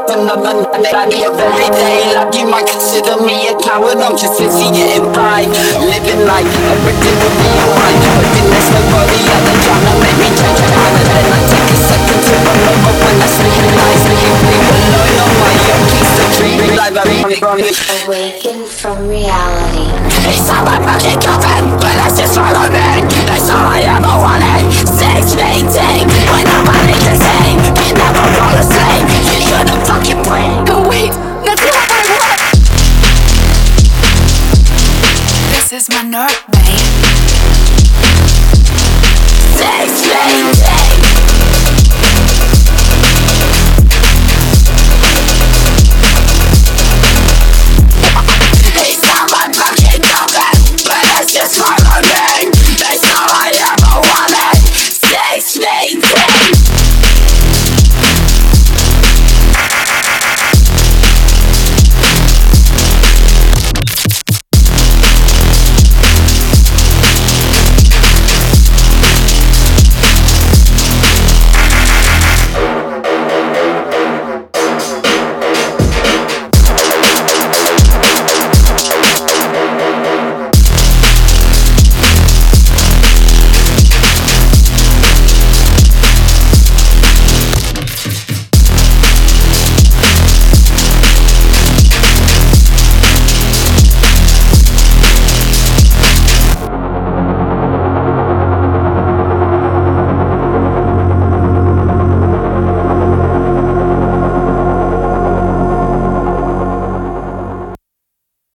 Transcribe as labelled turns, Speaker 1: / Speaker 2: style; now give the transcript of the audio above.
Speaker 1: from the money I give every day. Like you might consider me a coward, I'm just busy getting by. Living like a victim would be alright, but then there's nobody out there trying to make me change my mind. And then I take a second to remember when I realize that you leave alone on my own. Keeps the dream alive, I'm from
Speaker 2: Awaken from reality.
Speaker 1: it's all about magic.